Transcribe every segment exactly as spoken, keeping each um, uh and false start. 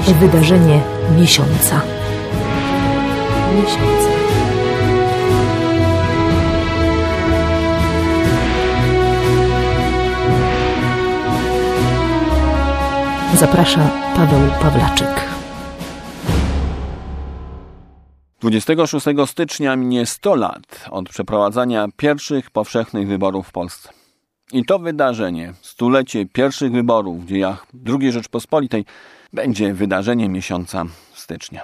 Wydarzenie miesiąca. Miesiąca. Zaprasza Paweł Pawlaczyk. dwudziestego szóstego stycznia minie sto lat od przeprowadzania pierwszych powszechnych wyborów w Polsce. I to wydarzenie, stulecie pierwszych wyborów w dziejach drugiej Rzeczpospolitej, będzie wydarzeniem miesiąca stycznia.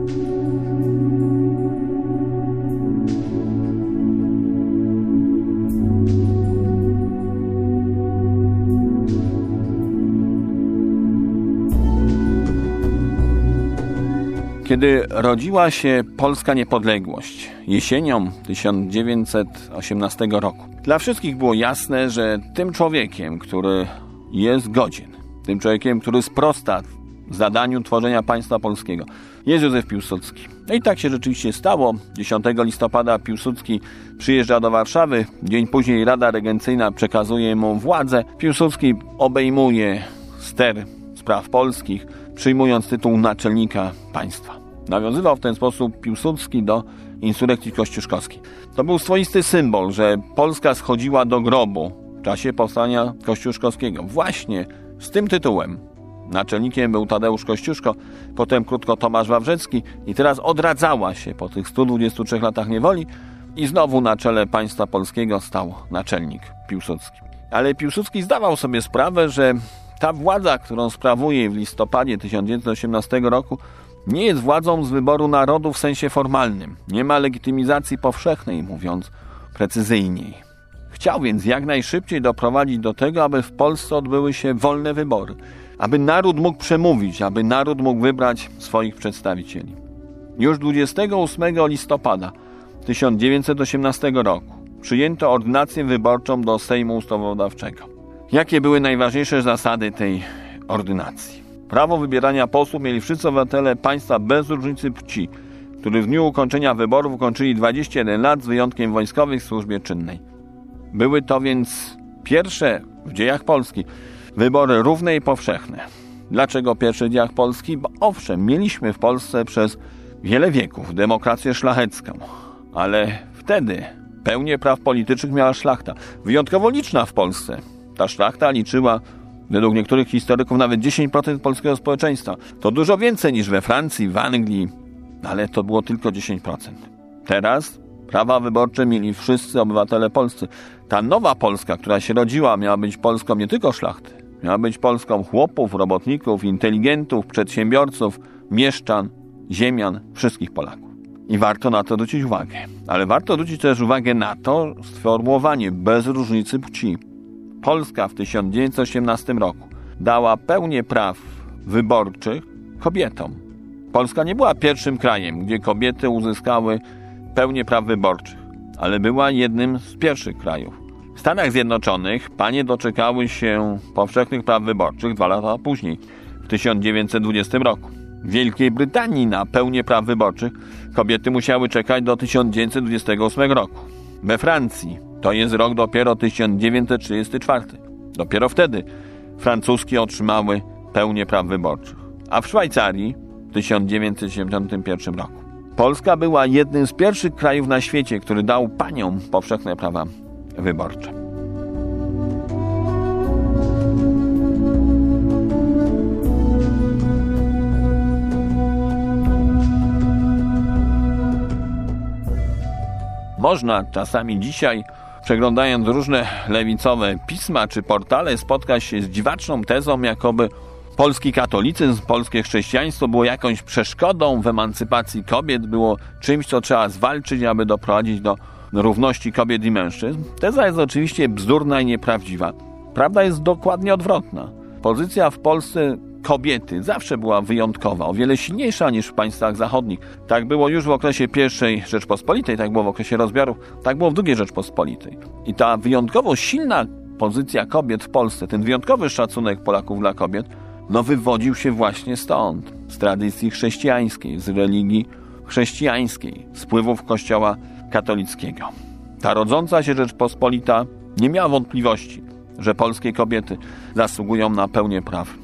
Kiedy rodziła się polska niepodległość jesienią tysiąc dziewięćset osiemnastego roku, dla wszystkich było jasne, że tym człowiekiem, który jest godzien, tym człowiekiem, który sprosta zadaniu tworzenia państwa polskiego, jest Józef Piłsudski. No i tak się rzeczywiście stało. dziesiątego listopada Piłsudski przyjeżdża do Warszawy. Dzień później Rada Regencyjna przekazuje mu władzę. Piłsudski obejmuje ster spraw polskich, przyjmując tytuł naczelnika państwa. Nawiązywał w ten sposób Piłsudski do insurekcji kościuszkowskiej. To był swoisty symbol, że Polska schodziła do grobu w czasie powstania kościuszkowskiego. Właśnie z tym tytułem. Naczelnikiem był Tadeusz Kościuszko, potem krótko Tomasz Wawrzecki i teraz odradzała się po tych stu dwudziestu trzech latach niewoli i znowu na czele państwa polskiego stał naczelnik Piłsudski. Ale Piłsudski zdawał sobie sprawę, że ta władza, którą sprawuje w listopadzie tysiąc dziewięćset osiemnastego roku, nie jest władzą z wyboru narodu w sensie formalnym. Nie ma legitymizacji powszechnej, mówiąc precyzyjniej. Chciał więc jak najszybciej doprowadzić do tego, aby w Polsce odbyły się wolne wybory. Aby naród mógł przemówić, aby naród mógł wybrać swoich przedstawicieli. Już dwudziestego ósmego listopada tysiąc dziewięćset osiemnastego roku przyjęto ordynację wyborczą do Sejmu Ustawodawczego. Jakie były najważniejsze zasady tej ordynacji? Prawo wybierania posłów mieli wszyscy obywatele państwa bez różnicy płci, którzy w dniu ukończenia wyborów ukończyli dwadzieścia jeden lat z wyjątkiem wojskowych w służbie czynnej. Były to więc pierwsze w dziejach Polski wybory równe i powszechne. Dlaczego pierwsze w dziejach Polski? Bo owszem, mieliśmy w Polsce przez wiele wieków demokrację szlachecką, ale wtedy pełnię praw politycznych miała szlachta. Wyjątkowo liczna w Polsce. Ta szlachta liczyła, według niektórych historyków, nawet dziesięć procent polskiego społeczeństwa. To dużo więcej niż we Francji, w Anglii, ale to było tylko dziesięć procent. Teraz prawa wyborcze mieli wszyscy obywatele polscy. Ta nowa Polska, która się rodziła, miała być Polską nie tylko szlachty. Miała być Polską chłopów, robotników, inteligentów, przedsiębiorców, mieszczan, ziemian, wszystkich Polaków. I warto na to zwrócić uwagę. Ale warto zwrócić też uwagę na to sformułowanie bez różnicy płci. Polska w tysiąc dziewięćset osiemnastym roku dała pełnię praw wyborczych kobietom. Polska nie była pierwszym krajem, gdzie kobiety uzyskały pełnię praw wyborczych, ale była jednym z pierwszych krajów. W Stanach Zjednoczonych panie doczekały się powszechnych praw wyborczych dwa lata później, w tysiąc dziewięćset dwudziestym roku. W Wielkiej Brytanii na pełnię praw wyborczych kobiety musiały czekać do tysiąc dziewięćset dwudziestego ósmego roku. We Francji to jest rok dopiero tysiąc dziewięćset trzydziesty czwarty. Dopiero wtedy francuski otrzymały pełnię praw wyborczych. A w Szwajcarii w tysiąc dziewięćset siedemdziesiątym pierwszym roku. Polska była jednym z pierwszych krajów na świecie, który dał paniom powszechne prawa wyborcze. Można czasami dzisiaj, przeglądając różne lewicowe pisma czy portale, spotkać się z dziwaczną tezą, jakoby polski katolicyzm, polskie chrześcijaństwo było jakąś przeszkodą w emancypacji kobiet, było czymś, co trzeba zwalczyć, aby doprowadzić do równości kobiet i mężczyzn. Teza jest oczywiście bzdurna i nieprawdziwa. Prawda jest dokładnie odwrotna. Pozycja w Polsce kobiety zawsze była wyjątkowa, o wiele silniejsza niż w państwach zachodnich. Tak było już w okresie pierwszej Rzeczpospolitej, tak było w okresie rozbiorów, tak było w drugiej Rzeczpospolitej. I ta wyjątkowo silna pozycja kobiet w Polsce, ten wyjątkowy szacunek Polaków dla kobiet, no wywodził się właśnie stąd, z tradycji chrześcijańskiej, z religii chrześcijańskiej, z wpływów Kościoła katolickiego. Ta rodząca się Rzeczpospolita nie miała wątpliwości, że polskie kobiety zasługują na pełnię praw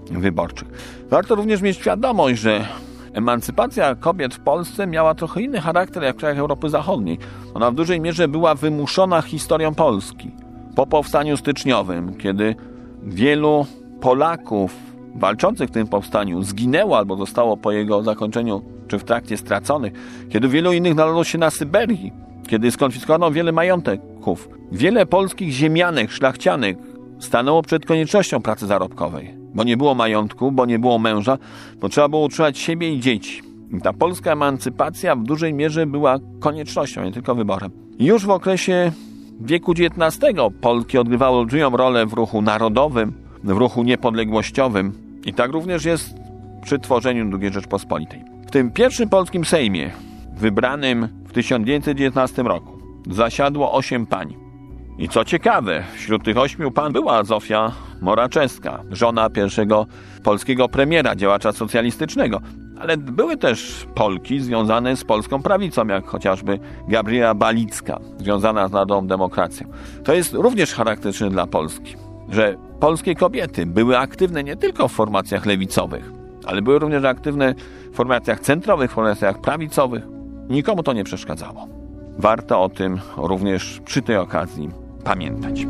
wyborczych. Warto również mieć świadomość, że emancypacja kobiet w Polsce miała trochę inny charakter jak w krajach Europy Zachodniej. Ona w dużej mierze była wymuszona historią Polski. Po powstaniu styczniowym, kiedy wielu Polaków walczących w tym powstaniu zginęło albo zostało po jego zakończeniu czy w trakcie straconych, kiedy wielu innych znalazło się na Syberii, kiedy skonfiskowano wiele majątków, wiele polskich ziemianek, szlachcianek stanęło przed koniecznością pracy zarobkowej, bo nie było majątku, bo nie było męża, bo trzeba było utrzymać siebie i dzieci. I ta polska emancypacja w dużej mierze była koniecznością, nie tylko wyborem. Już w okresie wieku dziewiętnastego Polki odgrywały olbrzymią rolę w ruchu narodowym, w ruchu niepodległościowym i tak również jest przy tworzeniu drugiej Rzeczpospolitej. W tym pierwszym polskim Sejmie, wybranym w tysiąc dziewięćset dziewiętnastym roku, zasiadło osiem pań. I co ciekawe, wśród tych ośmiu pań była Zofia Moraczewska, żona pierwszego polskiego premiera, działacza socjalistycznego. Ale były też Polki związane z polską prawicą, jak chociażby Gabriela Balicka, związana z Narodową Demokracją. To jest również charakterystyczne dla Polski, że polskie kobiety były aktywne nie tylko w formacjach lewicowych, ale były również aktywne w formacjach centrowych, w formacjach prawicowych. Nikomu to nie przeszkadzało. Warto o tym również przy tej okazji pamiętać.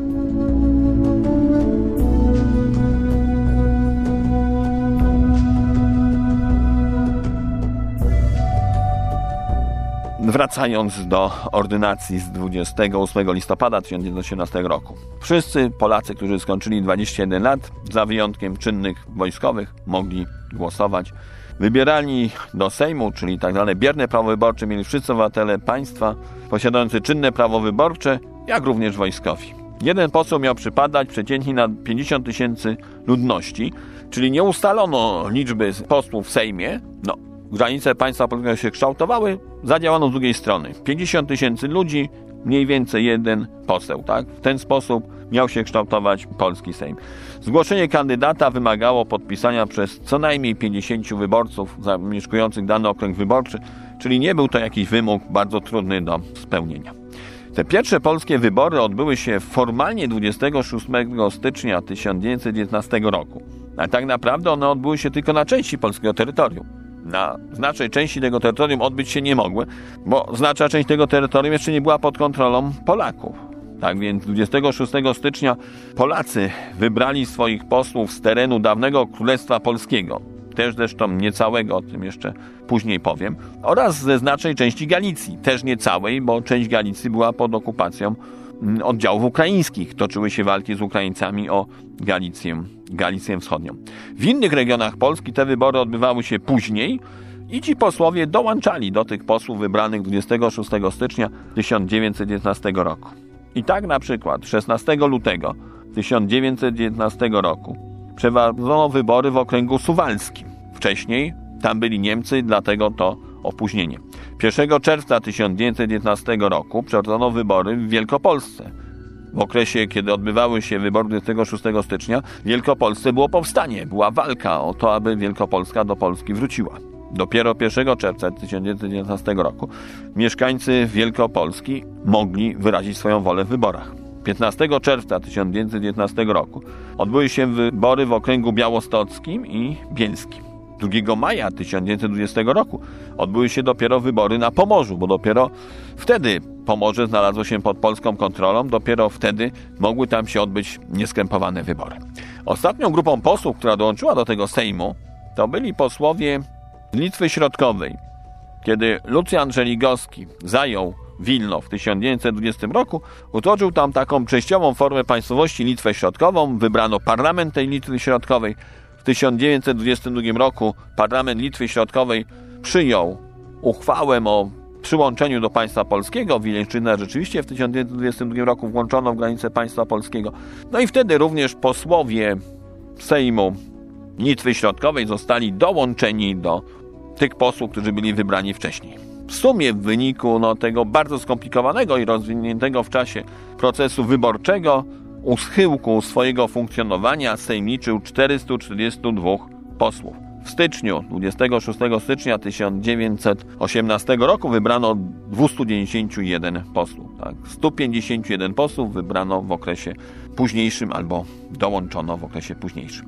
Wracając do ordynacji z dwudziestego ósmego listopada tysiąc dziewięćset osiemnastego roku. Wszyscy Polacy, którzy skończyli dwadzieścia jeden lat, za wyjątkiem czynnych wojskowych, mogli głosować. Wybierani do Sejmu, czyli tak zwane bierne prawo wyborcze, mieli wszyscy obywatele państwa posiadający czynne prawo wyborcze, jak również wojskowi. Jeden poseł miał przypadać przeciętnie na pięćdziesiąt tysięcy ludności, czyli nie ustalono liczby posłów w Sejmie. No, granice państwa polskiego się kształtowały, zadziałano z drugiej strony. pięćdziesiąt tysięcy ludzi, mniej więcej jeden poseł, tak? W ten sposób miał się kształtować polski Sejm. Zgłoszenie kandydata wymagało podpisania przez co najmniej pięćdziesięciu wyborców zamieszkujących dany okręg wyborczy, czyli nie był to jakiś wymóg bardzo trudny do spełnienia. Te pierwsze polskie wybory odbyły się formalnie dwudziestego szóstego stycznia tysiąc dziewięćset dziewiętnastego roku, ale tak naprawdę one odbyły się tylko na części polskiego terytorium. Na znacznej części tego terytorium odbyć się nie mogły, bo znaczna część tego terytorium jeszcze nie była pod kontrolą Polaków. Tak więc dwudziestego szóstego stycznia Polacy wybrali swoich posłów z terenu dawnego Królestwa Polskiego, też zresztą niecałego, o tym jeszcze później powiem, oraz ze znacznej części Galicji, też niecałej, bo część Galicji była pod okupacją oddziałów ukraińskich. Toczyły się walki z Ukraińcami o Galicję, Galicję Wschodnią. W innych regionach Polski te wybory odbywały się później i ci posłowie dołączali do tych posłów wybranych dwudziestego szóstego stycznia tysiąc dziewięćset dziewiętnastego roku. I tak na przykład szesnastego lutego tysiąc dziewięćset dziewiętnastego roku przeprowadzono wybory w okręgu suwalskim. Wcześniej tam byli Niemcy, dlatego to opóźnienie. pierwszego czerwca tysiąc dziewięćset dziewiętnastego roku przeprowadzono wybory w Wielkopolsce. W okresie, kiedy odbywały się wybory dwudziestego szóstego stycznia, w Wielkopolsce było powstanie, była walka o to, aby Wielkopolska do Polski wróciła. Dopiero pierwszego czerwca tysiąc dziewięćset dziewiętnastego roku mieszkańcy Wielkopolski mogli wyrazić swoją wolę w wyborach. piętnastego czerwca tysiąc dziewięćset dziewiętnastego roku odbyły się wybory w okręgu białostockim i bielskim. drugiego maja tysiąc dziewięćset dwudziestego roku odbyły się dopiero wybory na Pomorzu, bo dopiero wtedy Pomorze znalazło się pod polską kontrolą, dopiero wtedy mogły tam się odbyć nieskrępowane wybory. Ostatnią grupą posłów, która dołączyła do tego Sejmu, to byli posłowie z Litwy Środkowej. Kiedy Lucjan Żeligowski zajął Wilno w tysiąc dziewięćset dwudziestym roku, utworzył tam taką częściową formę państwowości Litwę Środkową, wybrano parlament tej Litwy Środkowej. W tysiąc dziewięćset dwudziestym drugim roku parlament Litwy Środkowej przyjął uchwałę o przyłączeniu do państwa polskiego. Wileńszczynę rzeczywiście w tysiąc dziewięćset dwudziestym drugim roku włączono w granice państwa polskiego. No i wtedy również posłowie Sejmu Litwy Środkowej zostali dołączeni do tych posłów, którzy byli wybrani wcześniej. W sumie w wyniku no, tego bardzo skomplikowanego i rozwiniętego w czasie procesu wyborczego u schyłku swojego funkcjonowania Sejm liczył czterystu czterdziestu dwóch posłów. W styczniu, dwudziestego szóstego stycznia tysiąc dziewięćset osiemnastego roku wybrano dwieście dziewięćdziesiąt jeden posłów. Tak? sto pięćdziesiąt jeden posłów wybrano w okresie późniejszym albo dołączono w okresie późniejszym.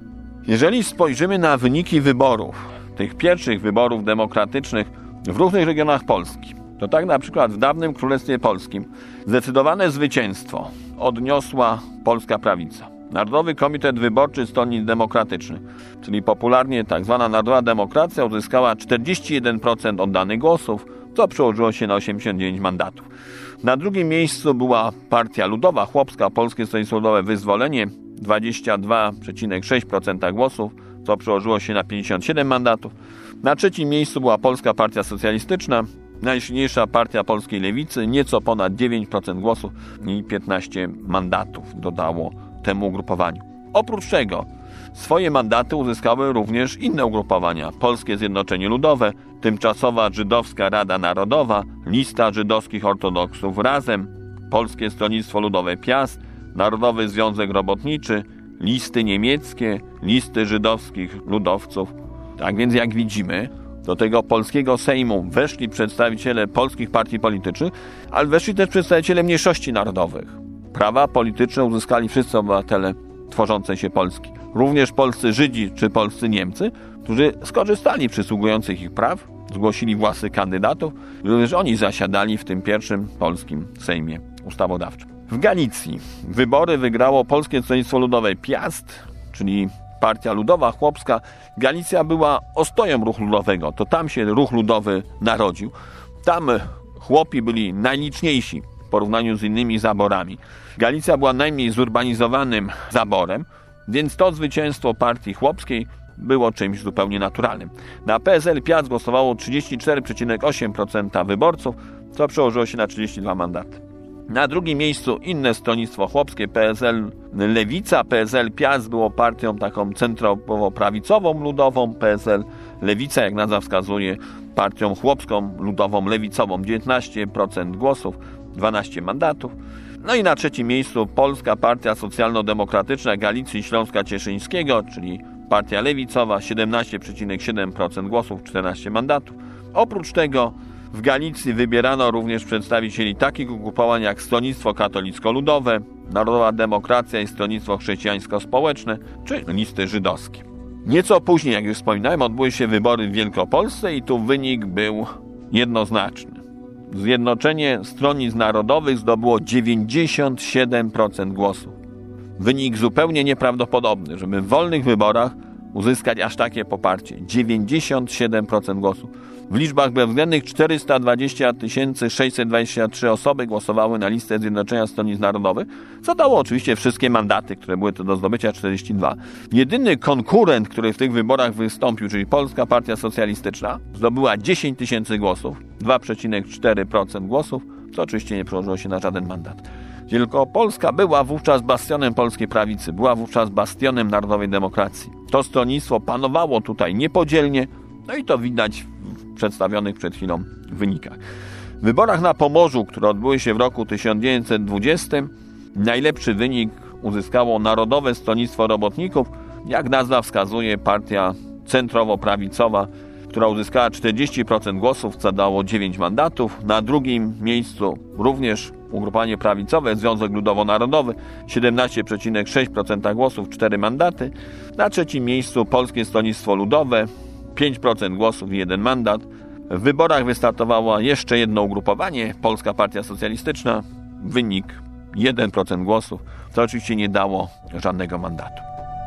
Jeżeli spojrzymy na wyniki wyborów, tych pierwszych wyborów demokratycznych w różnych regionach Polski, to tak na przykład w dawnym Królestwie Polskim zdecydowane zwycięstwo odniosła polska prawica. Narodowy Komitet Wyborczy Stronnictw Demokratycznych, czyli popularnie tak zwana Narodowa Demokracja, uzyskała czterdzieści jeden procent oddanych głosów, co przełożyło się na osiemdziesiąt dziewięć mandatów. Na drugim miejscu była Partia Ludowa Chłopska, Polskie Stronnictwo Ludowe Wyzwolenie, dwadzieścia dwa przecinek sześć procent głosów, co przełożyło się na pięćdziesiąt siedem mandatów. Na trzecim miejscu była Polska Partia Socjalistyczna, najsilniejsza partia polskiej lewicy, nieco ponad dziewięć procent głosów i piętnaście mandatów dodało temu ugrupowaniu. Oprócz tego swoje mandaty uzyskały również inne ugrupowania. Polskie Zjednoczenie Ludowe, Tymczasowa Żydowska Rada Narodowa, Lista Żydowskich Ortodoksów Razem, Polskie Stronnictwo Ludowe Piast, Narodowy Związek Robotniczy, listy niemieckie, listy żydowskich ludowców. Tak więc jak widzimy, do tego polskiego Sejmu weszli przedstawiciele polskich partii politycznych, ale weszli też przedstawiciele mniejszości narodowych. Prawa polityczne uzyskali wszyscy obywatele tworzącej się Polski. Również polscy Żydzi czy polscy Niemcy, którzy skorzystali przysługujących ich praw, zgłosili własnych kandydatów, również oni zasiadali w tym pierwszym polskim Sejmie Ustawodawczym. W Galicji wybory wygrało Polskie Stronnictwo Ludowe Piast, czyli Partia Ludowa Chłopska. Galicja była ostoją ruchu ludowego, to tam się ruch ludowy narodził. Tam chłopi byli najliczniejsi w porównaniu z innymi zaborami. Galicja była najmniej zurbanizowanym zaborem, więc to zwycięstwo partii chłopskiej było czymś zupełnie naturalnym. Na P S L Piast głosowało trzydzieści cztery przecinek osiem procent wyborców, co przełożyło się na trzydzieści dwa mandaty. Na drugim miejscu inne stronnictwo chłopskie, P S L Lewica. P S L Piast było partią taką centrowo-prawicową, ludową. P S L Lewica, jak nazwa wskazuje, partią chłopską, ludową, lewicową. dziewiętnaście procent głosów, dwanaście mandatów. No i na trzecim miejscu Polska Partia Socjalno-Demokratyczna Galicji Śląska Cieszyńskiego, czyli partia lewicowa, siedemnaście przecinek siedem procent głosów, czternaście mandatów. Oprócz tego w Galicji wybierano również przedstawicieli takich ugrupowań jak Stronnictwo Katolicko-Ludowe, Narodowa Demokracja i Stronnictwo Chrześcijańsko-Społeczne, czy listy żydowskie. Nieco później, jak już wspominałem, odbyły się wybory w Wielkopolsce i tu wynik był jednoznaczny. Zjednoczenie Stronnictw Narodowych zdobyło dziewięćdziesiąt siedem procent głosów. Wynik zupełnie nieprawdopodobny, żeby w wolnych wyborach uzyskać aż takie poparcie. dziewięćdziesiąt siedem procent głosów. W liczbach bezwzględnych czterysta dwadzieścia tysięcy sześćset dwadzieścia trzy osoby głosowały na listę Zjednoczenia Stronnictw Narodowych, co dało oczywiście wszystkie mandaty, które były to do zdobycia, czterdzieści dwa. Jedyny konkurent, który w tych wyborach wystąpił, czyli Polska Partia Socjalistyczna, zdobyła dziesięć tysięcy głosów, dwa przecinek cztery procent głosów, co oczywiście nie przełożyło się na żaden mandat. Wielkopolska była wówczas bastionem polskiej prawicy, była wówczas bastionem narodowej demokracji. To stronnictwo panowało tutaj niepodzielnie, no i to widać w przedstawionych przed chwilą wynikach. W wyborach na Pomorzu, które odbyły się w roku tysiąc dziewięćset dwudziestym, najlepszy wynik uzyskało Narodowe Stronnictwo Robotników, jak nazwa wskazuje, partia centrowo-prawicowa, która uzyskała czterdzieści procent głosów, co dało dziewięć mandatów. Na drugim miejscu również ugrupowanie prawicowe, Związek Ludowo-Narodowy, siedemnaście przecinek sześć procent głosów, cztery mandaty. Na trzecim miejscu Polskie Stronnictwo Ludowe, pięć procent głosów i jeden mandat. W wyborach wystartowało jeszcze jedno ugrupowanie, Polska Partia Socjalistyczna, wynik jeden procent głosów, co oczywiście nie dało żadnego mandatu.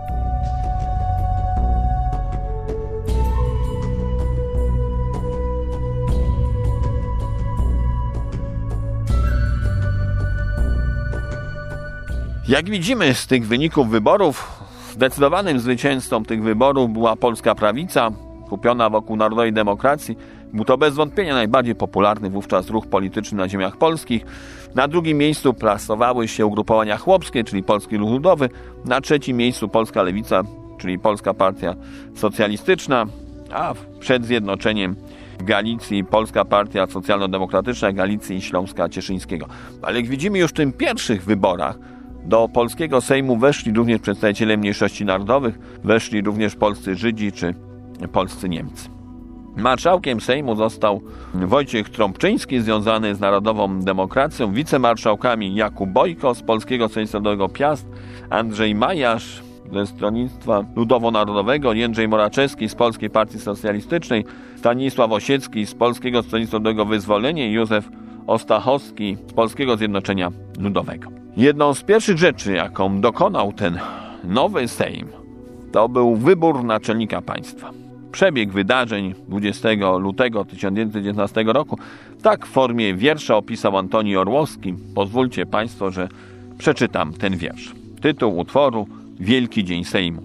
Jak widzimy z tych wyników wyborów, zdecydowanym zwycięzcą tych wyborów była polska prawica, kupiona wokół Narodowej Demokracji. Był to bez wątpienia najbardziej popularny wówczas ruch polityczny na ziemiach polskich. Na drugim miejscu plasowały się ugrupowania chłopskie, czyli Polski Ruch Ludowy. Na trzecim miejscu Polska Lewica, czyli Polska Partia Socjalistyczna, a przed zjednoczeniem w Galicji Polska Partia Socjalno-Demokratyczna Galicji i Śląska Cieszyńskiego. Ale jak widzimy już w tych pierwszych wyborach, do polskiego Sejmu weszli również przedstawiciele mniejszości narodowych, weszli również polscy Żydzi czy polscy Niemcy. Marszałkiem Sejmu został Wojciech Trąbczyński, związany z Narodową Demokracją, wicemarszałkami Jakub Bojko z Polskiego Stronnictwa Ludowego Piast, Andrzej Majasz ze Stronnictwa Ludowo-Narodowego, Jędrzej Moraczewski z Polskiej Partii Socjalistycznej, Stanisław Osiecki z Polskiego Stronnictwa Ludowego Wyzwolenie i Józef Ostachowski z Polskiego Zjednoczenia Ludowego. Jedną z pierwszych rzeczy, jaką dokonał ten nowy Sejm, to był wybór naczelnika państwa. Przebieg wydarzeń dwudziestego lutego tysiąc dziewięćset dziewiętnastego roku tak w formie wiersza opisał Antoni Orłowski. Pozwólcie Państwo, że przeczytam ten wiersz. Tytuł utworu: Wielki Dzień Sejmu.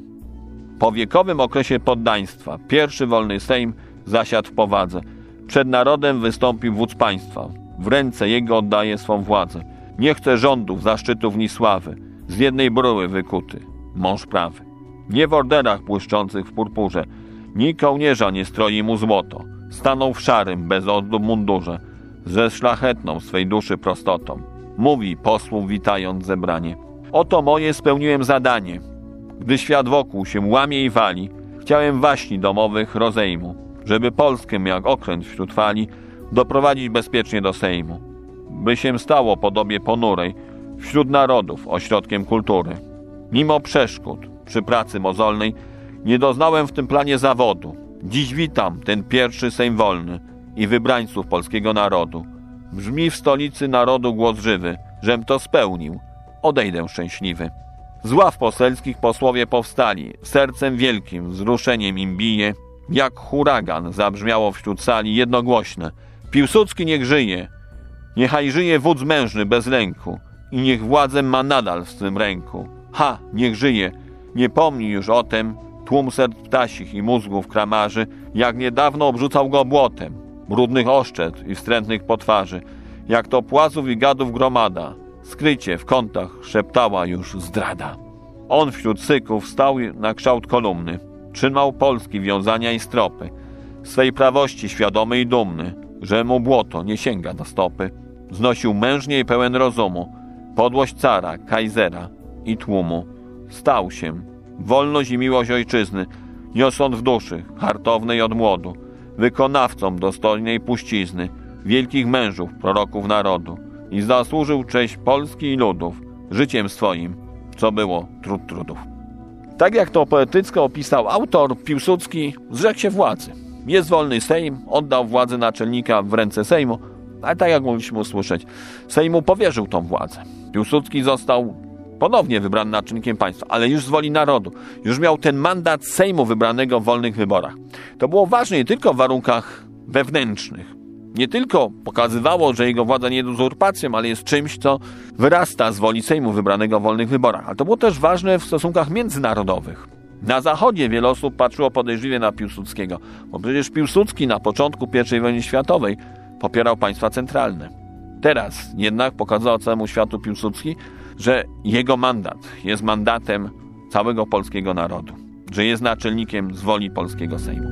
Po wiekowym okresie poddaństwa pierwszy wolny Sejm zasiadł w powadze. Przed narodem wystąpił wódz państwa. W ręce jego oddaje swą władzę. Nie chce rządów, zaszczytów ni sławy. Z jednej bryły wykuty, mąż prawy. Nie w orderach błyszczących w purpurze, ni kołnierza nie stroi mu złoto. Stanął w szarym, bez ozdób mundurze, ze szlachetną swej duszy prostotą. Mówi posłów witając zebranie. Oto moje spełniłem zadanie. Gdy świat wokół się łamie i wali, chciałem waśni domowych rozejmu, żeby Polskę jak okręt wśród fali doprowadzić bezpiecznie do Sejmu. By się stało podobie ponurej wśród narodów ośrodkiem kultury. Mimo przeszkód przy pracy mozolnej nie doznałem w tym planie zawodu. Dziś witam ten pierwszy Sejm wolny i wybrańców polskiego narodu. Brzmi w stolicy narodu głos żywy, żem to spełnił, odejdę szczęśliwy. Z ław poselskich posłowie powstali, sercem wielkim wzruszeniem im bije, jak huragan zabrzmiało wśród sali jednogłośne: Piłsudski niech żyje, niechaj żyje wódz mężny bez lęku i niech władzę ma nadal w swym ręku. Ha, niech żyje, nie pomni już o tem tłum serc ptasich i mózgów kramarzy, jak niedawno obrzucał go błotem, brudnych oszczęd i wstrętnych potwarzy, jak to płazów i gadów gromada, skrycie w kątach szeptała już zdrada. On wśród syków stał na kształt kolumny, trzymał Polski wiązania i stropy, swej prawości świadomy i dumny, że mu błoto nie sięga do stopy. Znosił mężnie i pełen rozumu podłość cara, kajzera i tłumu. Stał się wolność i miłość ojczyzny, niosąc w duszy, hartownej od młodu, wykonawcą dostojnej puścizny, wielkich mężów, proroków narodu, i zasłużył cześć Polski i ludów życiem swoim, co było trud trudów. Tak jak to poetycko opisał autor, Piłsudski zrzekł się władzy. Jest wolny Sejm, oddał władzę naczelnika w ręce Sejmu, ale tak jak mogliśmy usłyszeć, Sejmu powierzył tą władzę. Piłsudski został ponownie wybrany naczelnikiem państwa, ale już z woli narodu. Już miał ten mandat Sejmu wybranego w wolnych wyborach. To było ważne nie tylko w warunkach wewnętrznych. Nie tylko pokazywało, że jego władza nie jest uzurpacją, ale jest czymś, co wyrasta z woli Sejmu wybranego w wolnych wyborach. Ale to było też ważne w stosunkach międzynarodowych. Na Zachodzie wiele osób patrzyło podejrzliwie na Piłsudskiego, bo przecież Piłsudski na początku pierwszej wojny światowej popierał państwa centralne. Teraz jednak pokazał całemu światu Piłsudski, że jego mandat jest mandatem całego polskiego narodu, że jest naczelnikiem z woli polskiego Sejmu.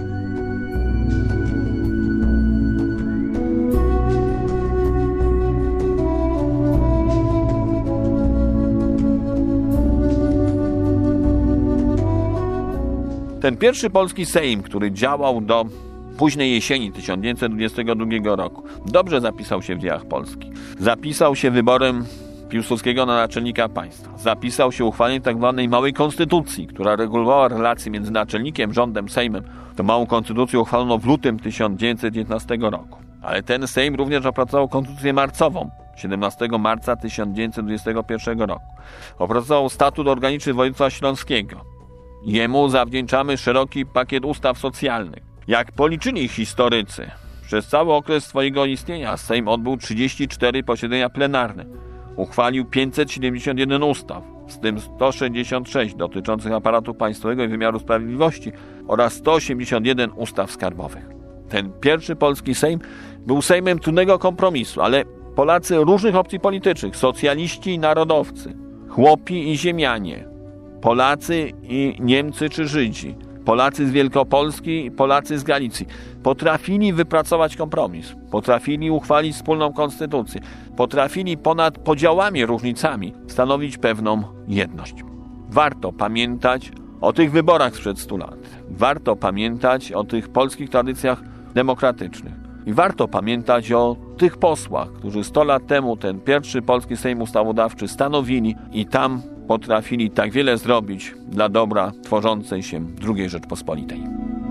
Ten pierwszy polski Sejm, który działał do późnej jesieni tysiąc dziewięćset dwudziestego drugiego roku, dobrze zapisał się w dziejach Polski. Zapisał się wyborem Piłsudskiego na naczelnika państwa. Zapisał się uchwaleniem tzw. małej konstytucji, która regulowała relacje między naczelnikiem, rządem, Sejmem. Tę małą konstytucję uchwalono w lutym tysiąc dziewięćset dziewiętnastego roku. Ale ten Sejm również opracował konstytucję marcową, siedemnastego marca tysiąc dziewięćset dwudziestego pierwszego roku. Opracował statut organiczny województwa śląskiego. Jemu zawdzięczamy szeroki pakiet ustaw socjalnych. Jak policzyli historycy, przez cały okres swojego istnienia Sejm odbył trzydzieści cztery posiedzenia plenarne. Uchwalił pięćset siedemdziesiąt jeden ustaw, z tym sto sześćdziesiąt sześć dotyczących aparatu państwowego i wymiaru sprawiedliwości oraz sto osiemdziesiąt jeden ustaw skarbowych. Ten pierwszy polski Sejm był Sejmem trudnego kompromisu, ale Polacy różnych opcji politycznych, socjaliści i narodowcy, chłopi i ziemianie, Polacy i Niemcy czy Żydzi, Polacy z Wielkopolski, Polacy z Galicji potrafili wypracować kompromis, potrafili uchwalić wspólną konstytucję, potrafili ponad podziałami, różnicami stanowić pewną jedność. Warto pamiętać o tych wyborach sprzed stu lat. Warto pamiętać o tych polskich tradycjach demokratycznych. I warto pamiętać o tych posłach, którzy sto lat temu ten pierwszy polski Sejm Ustawodawczy stanowili i tam potrafili tak wiele zrobić dla dobra tworzącej się drugiej Rzeczpospolitej.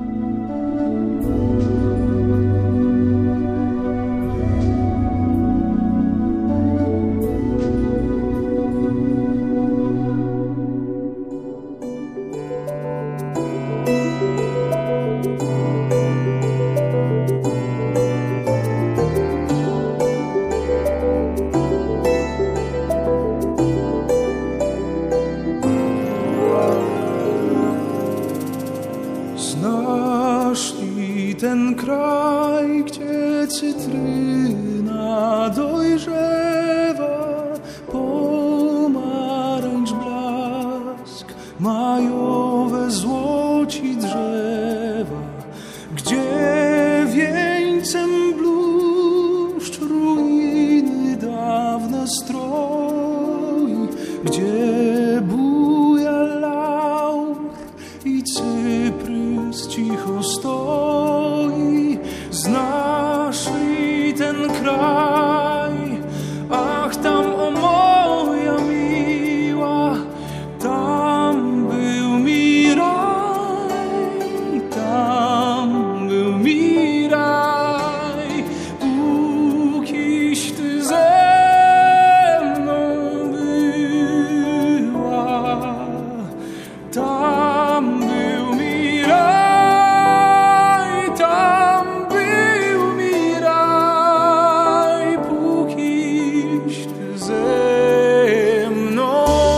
Znasz li ten kraj, gdzie cytryna dojrzewa, pomarańcz blask, majowe złoci drzewa, gdzie wieńcem bluszcz ruiny dawne stroi, gdzie buja laur i cyprys cicho stoi. Znasz li ten kraj? Ach, tam, o moja miła, tam był mi raj, tam był mi raj, pókiś ty ze mną była. Tam był mi raj, tam był mi raj, pókiś ty ze mną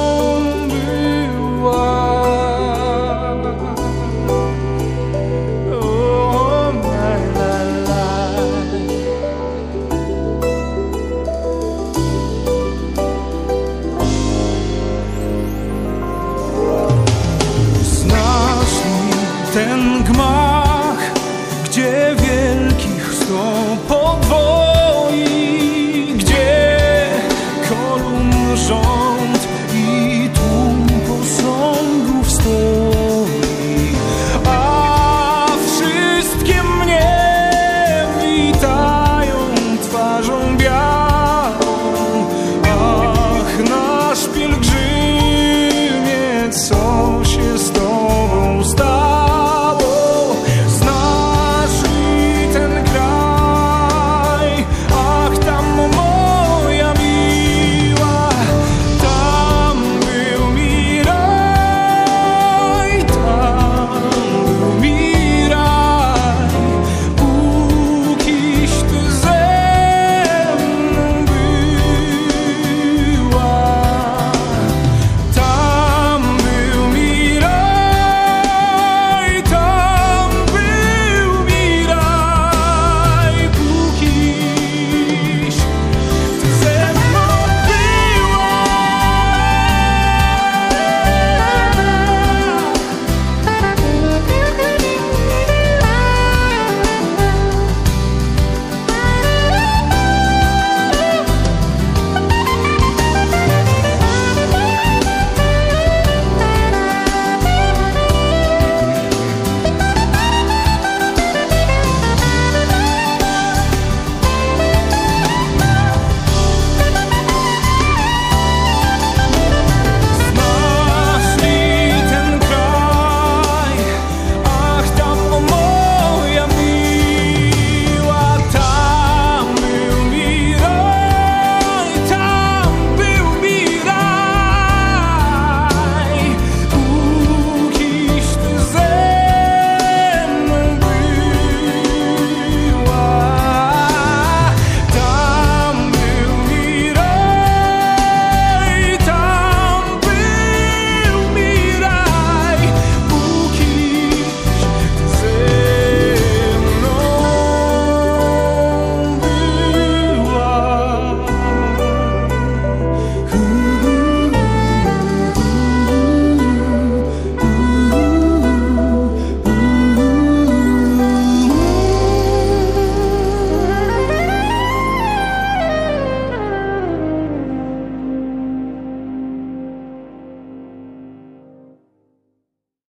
była. O, la, la, la. Znasz mi ten gmach?